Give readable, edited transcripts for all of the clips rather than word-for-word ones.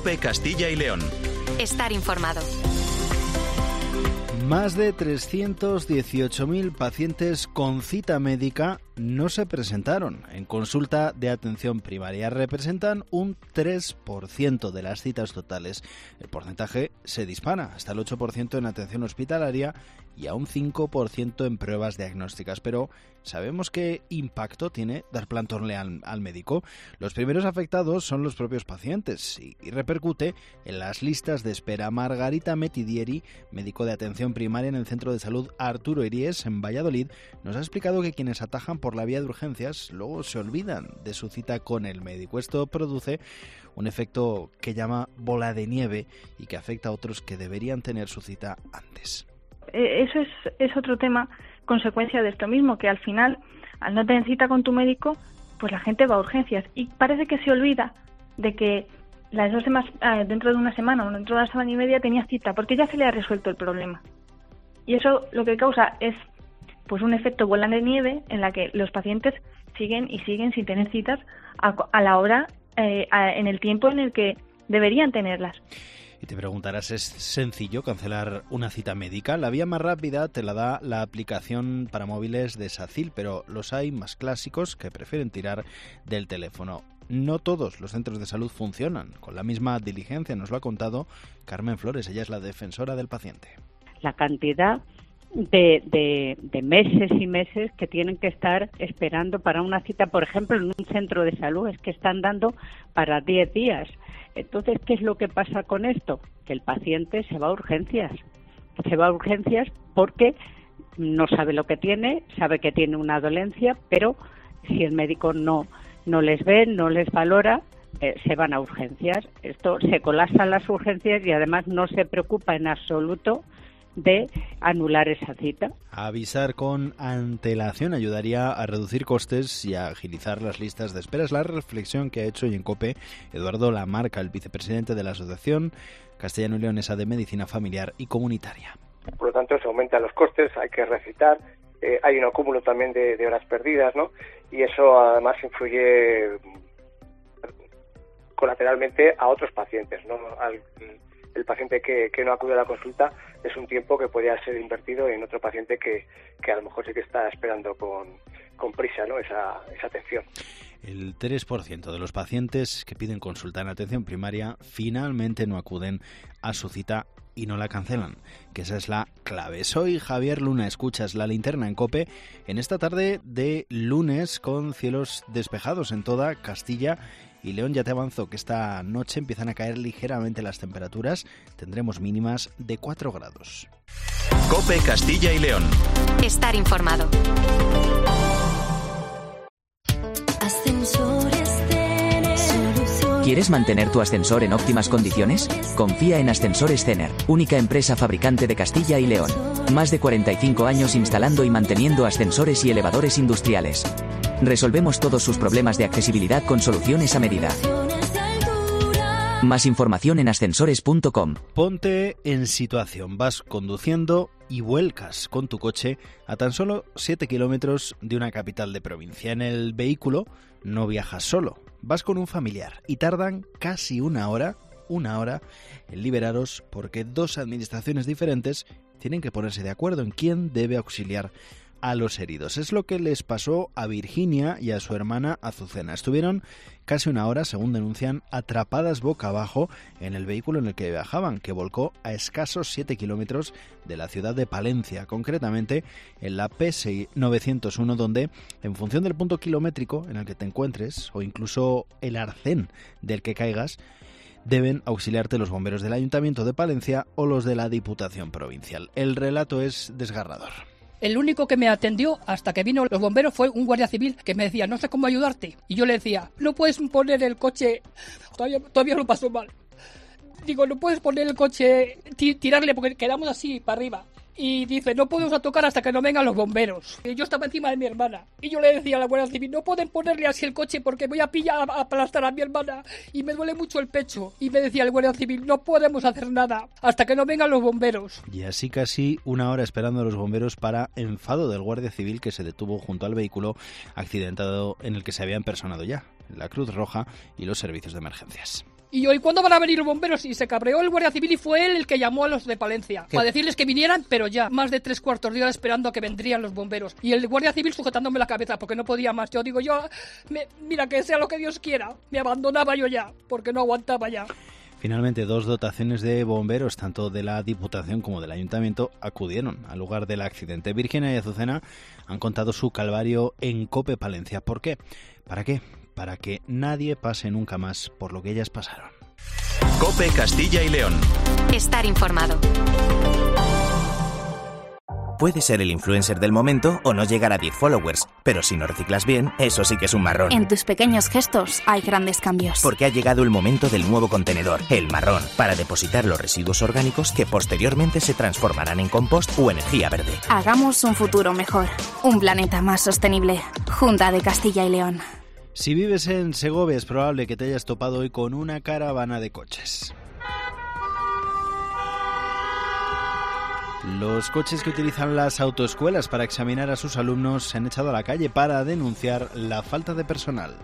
COPE Castilla y León. Estar informado. Más de 318.000 pacientes con cita médica no se presentaron en consulta de atención primaria. Representan un 3% de las citas totales. El porcentaje se dispara hasta el 8% en atención hospitalaria y a un 5% en pruebas diagnósticas. Pero ¿sabemos qué impacto tiene dar plantón al médico? Los primeros afectados son los propios pacientes y repercute en las listas de espera. Margarita Metidieri, médico de atención primaria en el Centro de Salud Arturo Iries, en Valladolid, nos ha explicado que quienes atajan por la vía de urgencias luego se olvidan de su cita con el médico. Esto produce un efecto que llama bola de nieve y que afecta a otros que deberían tener su cita antes. Eso es otro tema, consecuencia de esto mismo, que al final, al no tener cita con tu médico, pues la gente va a urgencias y parece que se olvida de que las 2 semanas, dentro de una semana o dentro de una semana y media tenía cita, porque ya se le ha resuelto el problema. Y eso lo que causa es pues un efecto bola de nieve en la que los pacientes siguen sin tener citas a la hora, en el tiempo en el que deberían tenerlas. Y te preguntarás, ¿es sencillo cancelar una cita médica? La vía más rápida te la da la aplicación para móviles de SACIL, pero los hay más clásicos que prefieren tirar del teléfono. No todos los centros de salud funcionan con la misma diligencia, nos lo ha contado Carmen Flores, ella es la defensora del paciente. La cantidad de meses y meses que tienen que estar esperando para una cita, por ejemplo, en un centro de salud, es que están dando para 10 días. Entonces, ¿qué es lo que pasa con esto? Que el paciente se va a urgencias. Se va a urgencias porque no sabe lo que tiene, sabe que tiene una dolencia, pero si el médico no les ve, no les valora, se van a urgencias. Esto se colapsan las urgencias y además no se preocupa en absoluto de anular esa cita. Avisar con antelación ayudaría a reducir costes y a agilizar las listas de espera. Es la reflexión que ha hecho hoy en COPE Eduardo Lamarca, el vicepresidente de la Asociación Castellano-Leonesa de Medicina Familiar y Comunitaria. Por lo tanto, se aumentan los costes, hay que recitar, hay un acúmulo también de horas perdidas, ¿no? Y eso además influye colateralmente a otros pacientes, ¿no? El paciente que no acude a la consulta es un tiempo que podría ser invertido en otro paciente que a lo mejor sí que está esperando con prisa, ¿no? esa atención. El 3% de los pacientes que piden consulta en atención primaria finalmente no acuden a su cita y no la cancelan, que esa es la clave. Soy Javier Luna, escuchas La Linterna en COPE en esta tarde de lunes con cielos despejados en toda Castilla y León. Ya te avanzo que esta noche empiezan a caer ligeramente las temperaturas, tendremos mínimas de 4 grados. COPE Castilla y León. Estar informado. ¿Quieres mantener tu ascensor en óptimas condiciones? Confía en Ascensores Cener, única empresa fabricante de Castilla y León. Más de 45 años instalando y manteniendo ascensores y elevadores industriales. Resolvemos todos sus problemas de accesibilidad con soluciones a medida. Más información en ascensores.com. Ponte en situación, vas conduciendo y vuelcas con tu coche a tan solo 7 kilómetros de una capital de provincia. En el vehículo no viajas solo, vas con un familiar y tardan casi una hora en liberaros porque 2 administraciones diferentes tienen que ponerse de acuerdo en quién debe auxiliar a los heridos. Es lo que les pasó a Virginia y a su hermana Azucena. Estuvieron casi una hora, según denuncian, atrapadas boca abajo en el vehículo en el que viajaban, que volcó a escasos 7 kilómetros de la ciudad de Palencia, concretamente en la P901, donde, en función del punto kilométrico en el que te encuentres, o incluso el arcén del que caigas, deben auxiliarte los bomberos del Ayuntamiento de Palencia o los de la Diputación Provincial. El relato es desgarrador. El único que me atendió hasta que vino los bomberos fue un guardia civil que me decía, no sé cómo ayudarte. Y yo le decía, no puedes poner el coche, todavía lo paso mal. Digo, no puedes poner el coche, tirarle porque quedamos así para arriba. Y dice, no podemos tocar hasta que no vengan los bomberos. Y yo estaba encima de mi hermana. Y yo le decía a la Guardia Civil, no pueden ponerle así el coche porque voy a aplastar a mi hermana y me duele mucho el pecho. Y me decía el Guardia Civil, no podemos hacer nada hasta que no vengan los bomberos. Y así casi una hora esperando a los bomberos para enfado del Guardia Civil que se detuvo junto al vehículo accidentado en el que se habían personado ya la Cruz Roja y los servicios de emergencias. Y yo, ¿y cuándo van a venir los bomberos? Y se cabreó el guardia civil y fue él el que llamó a los de Palencia para decirles que vinieran, pero ya, más de 3/4 de hora esperando a que vendrían los bomberos. Y el guardia civil sujetándome la cabeza porque no podía más. Yo digo, mira, que sea lo que Dios quiera. Me abandonaba yo ya, porque no aguantaba ya. Finalmente, 2 dotaciones de bomberos, tanto de la Diputación como del Ayuntamiento, acudieron al lugar del accidente. Virginia y Azucena han contado su calvario en COPE Palencia. ¿Por qué? ¿Para qué? Para que nadie pase nunca más por lo que ellas pasaron. COPE Castilla y León. Estar informado. Puedes ser el influencer del momento o no llegar a 10 followers, pero si no reciclas bien, eso sí que es un marrón. En tus pequeños gestos hay grandes cambios. Porque ha llegado el momento del nuevo contenedor, el marrón, para depositar los residuos orgánicos que posteriormente se transformarán en compost o energía verde. Hagamos un futuro mejor, un planeta más sostenible. Junta de Castilla y León. Si vives en Segovia, es probable que te hayas topado hoy con una caravana de coches. Los coches que utilizan las autoescuelas para examinar a sus alumnos se han echado a la calle para denunciar la falta de personal.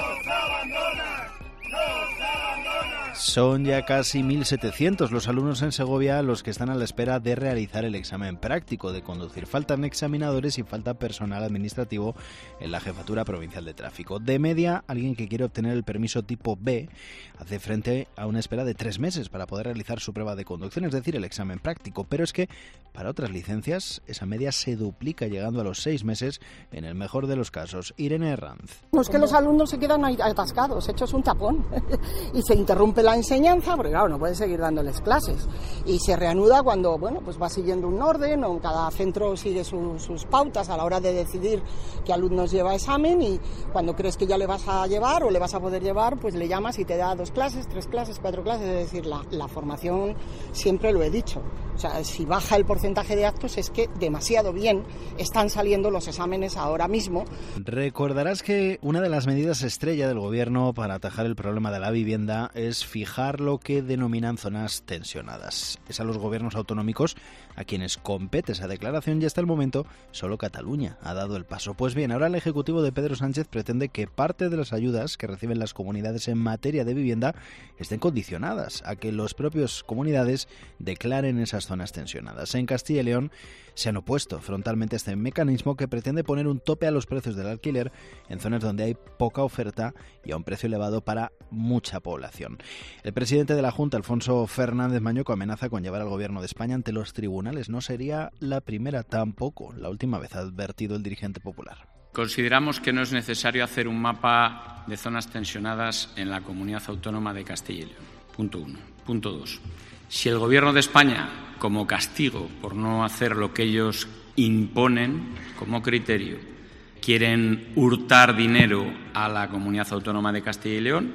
Son ya casi 1.700 los alumnos en Segovia los que están a la espera de realizar el examen práctico de conducir. Faltan examinadores y falta personal administrativo en la Jefatura Provincial de Tráfico. De media, alguien que quiere obtener el permiso tipo B hace frente a una espera de 3 meses para poder realizar su prueba de conducción, es decir, el examen práctico. Pero es que para otras licencias esa media se duplica, llegando a los 6 meses en el mejor de los casos. Irene Herranz. Es que los alumnos se quedan ahí atascados, hechos un tapón, y se interrumpe la enseñanza, porque claro, no pueden seguir dándoles clases, y se reanuda cuando, pues va siguiendo un orden, o cada centro sigue sus pautas a la hora de decidir qué alumnos lleva examen, y cuando crees que ya le vas a llevar o le vas a poder llevar, pues le llamas y te da 2 clases, 3 clases, 4 clases, es decir, la formación, siempre lo he dicho, o sea, si baja el porcentaje de actos es que demasiado bien están saliendo los exámenes ahora mismo. Recordarás que una de las medidas estrella del gobierno para atajar el problema de la vivienda es fijar lo que denominan zonas tensionadas. Es a los gobiernos autonómicos a quienes compete esa declaración y hasta el momento solo Cataluña ha dado el paso. Pues bien, ahora el Ejecutivo de Pedro Sánchez pretende que parte de las ayudas que reciben las comunidades en materia de vivienda estén condicionadas a que las propias comunidades declaren esas zonas tensionadas. En Castilla y León se han opuesto frontalmente a este mecanismo que pretende poner un tope a los precios del alquiler en zonas donde hay poca oferta y a un precio elevado para mucha población. El presidente de la Junta, Alfonso Fernández Mañueco, amenaza con llevar al gobierno de España ante los tribunales. No sería la primera, tampoco la última vez, ha advertido el dirigente popular. Consideramos que no es necesario hacer un mapa de zonas tensionadas en la Comunidad Autónoma de Castilla y León. Punto 1. Punto 2. Si el Gobierno de España, como castigo por no hacer lo que ellos imponen como criterio, quieren hurtar dinero a la Comunidad Autónoma de Castilla y León,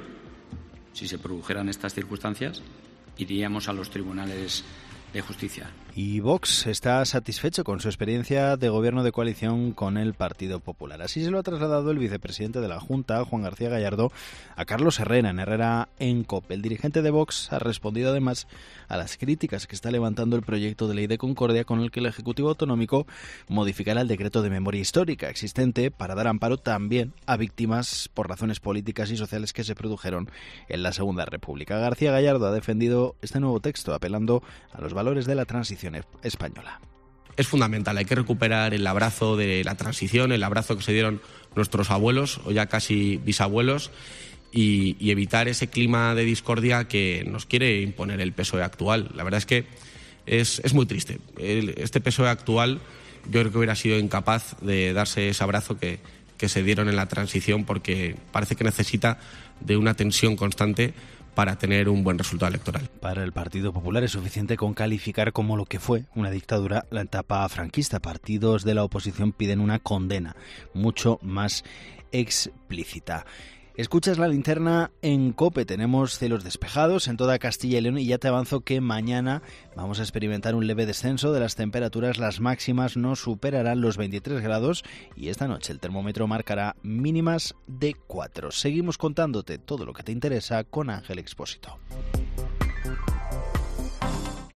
si se produjeran estas circunstancias, iríamos a los tribunales de justicia. Y Vox está satisfecho con su experiencia de gobierno de coalición con el Partido Popular. Así se lo ha trasladado el vicepresidente de la Junta, Juan García Gallardo, a Carlos Herrera en Herrera en COPE. El dirigente de Vox ha respondido además a las críticas que está levantando el proyecto de ley de Concordia con el que el Ejecutivo Autonómico modificará el decreto de memoria histórica existente para dar amparo también a víctimas por razones políticas y sociales que se produjeron en la Segunda República. García Gallardo ha defendido este nuevo texto apelando a los valores de la transición española. Es fundamental, hay que recuperar el abrazo de la transición, el abrazo que se dieron nuestros abuelos o ya casi bisabuelos y evitar ese clima de discordia que nos quiere imponer el PSOE actual. La verdad es que es muy triste. Este PSOE actual yo creo que hubiera sido incapaz de darse ese abrazo que se dieron en la transición porque parece que necesita de una tensión constante para tener un buen resultado electoral. Para el Partido Popular es suficiente con calificar como lo que fue una dictadura la etapa franquista. Partidos de la oposición piden una condena mucho más explícita. Escuchas La Linterna en COPE. Tenemos cielos despejados en toda Castilla y León y ya te avanzo que mañana vamos a experimentar un leve descenso de las temperaturas. Las máximas no superarán los 23 grados y esta noche el termómetro marcará mínimas de 4. Seguimos contándote todo lo que te interesa con Ángel Expósito.